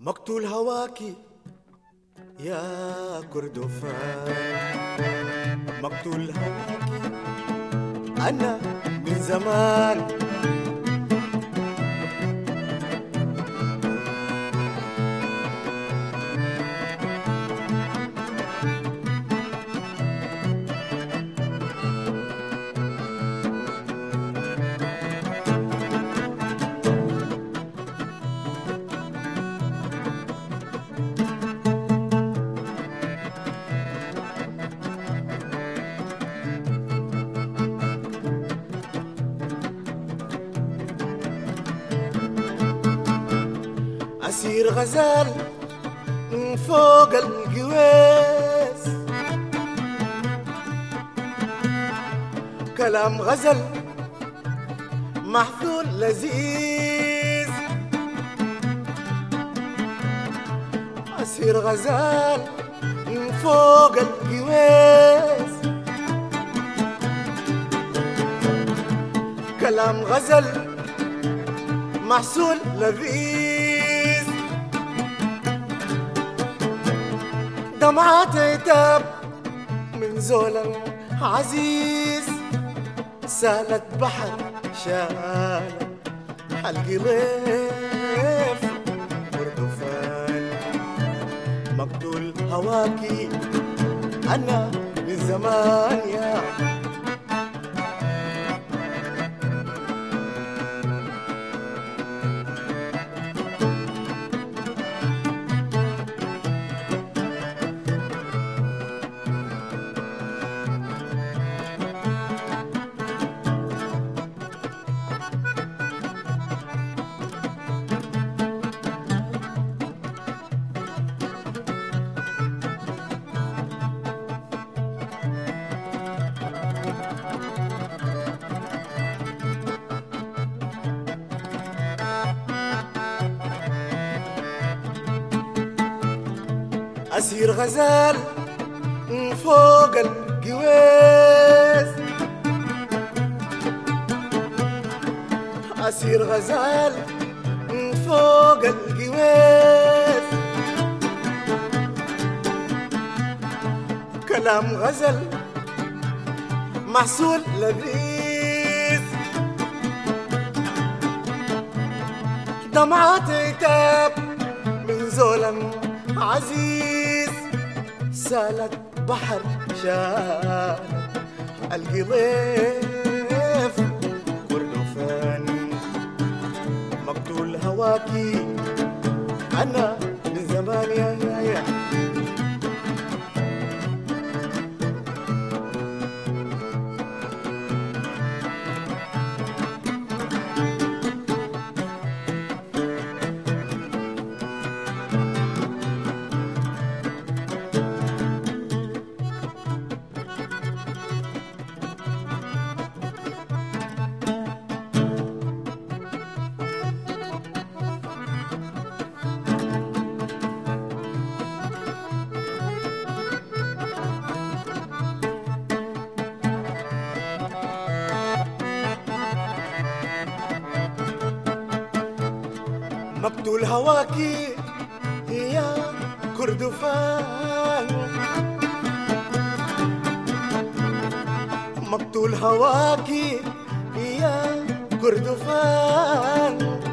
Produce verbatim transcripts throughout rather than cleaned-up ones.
مقتول هواكي يا كردفان، مقتول هواكي أنا من زمان. أسير غزال من فوق القويس، كلام غزل محفول لذيذ. أسير غزال من فوق القويس، كلام غزل محصول لذيذ. دمعات عتاب من زول عزيز، سالت بحر شالت حلقي ضيف كردفان. مقتول هواكي أنا من زمان يا أسير غزال من فوق القويس، أسير غزال من فوق القويس، كلام غزل محصول لذيذ. دمعات عتاب من زولم عزيز، سالت بحر شالت القضيف كردفان. مقتول هواكي أنا من زمان يا يا يا مقتول هواكي يا كردفان، مقتول هواكي يا كردفان.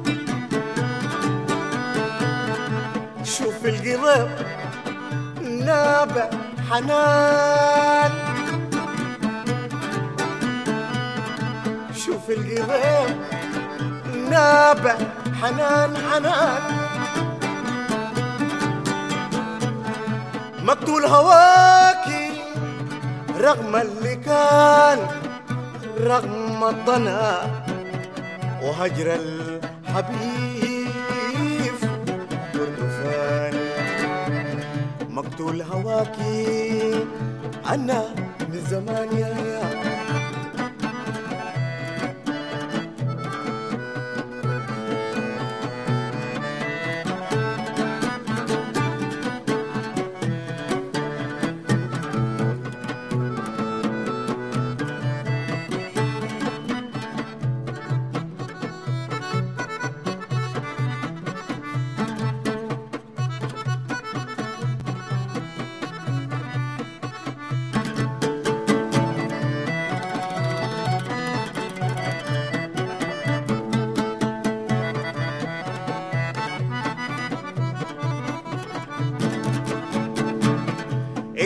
شوف القلب نابع حنان، شوف القلب نابع حنان حنان. مقتول هواكي رغم اللي كان، رغم الضنا وهجر الحبيب كردفان. مقتول هواكي أنا من زمان يا يا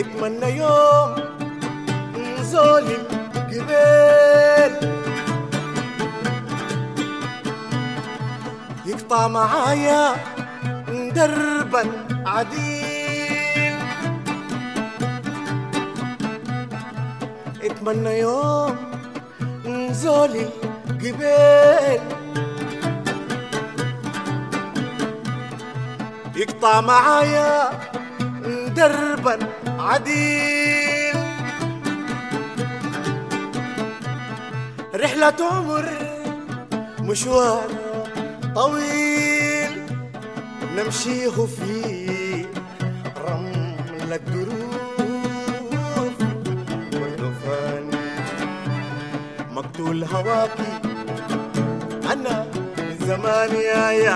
اتمنى يوم ظالم قبل يقطع معايا دربا عديل. اتمنى يوم ظالم قبل يقطع معايا دربا عديل. رحلة عمر مشوار طويل نمشيه في رمل الدروب والدفان. مقتول هواكي أنا من زمان يا يا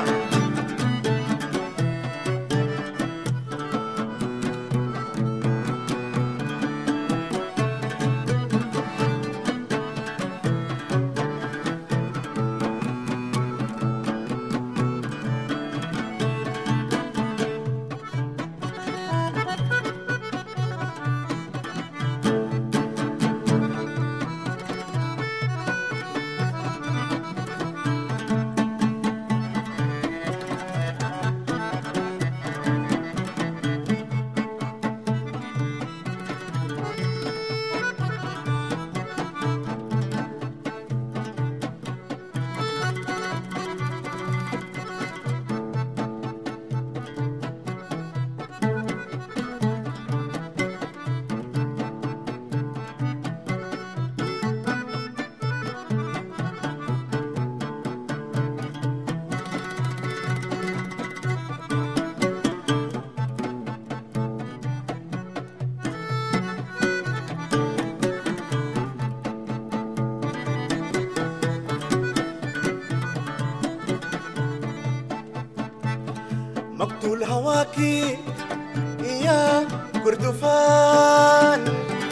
مقتول هواكي يا كردفان.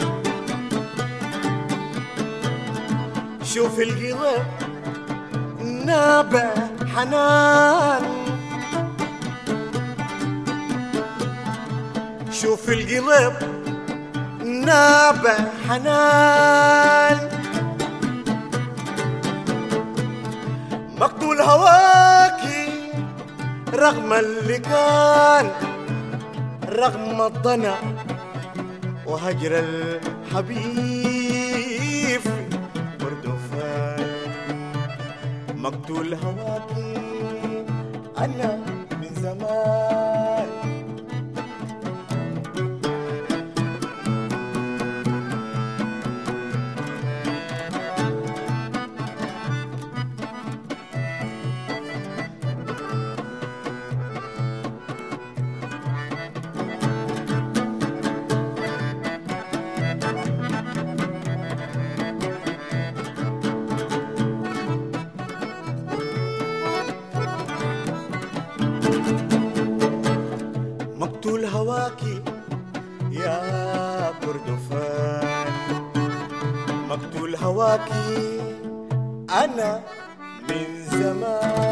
شوف القلب نابع حنان، شوف القلب نابع حنان. مقتول هواكي رغم اللي كان، رغم الضنا وهجر الحبيب كردفان. مقتول هواكي أنا من زمان. مقتول هواكي يا كردفان. مقتول هواكي أنا من زمان.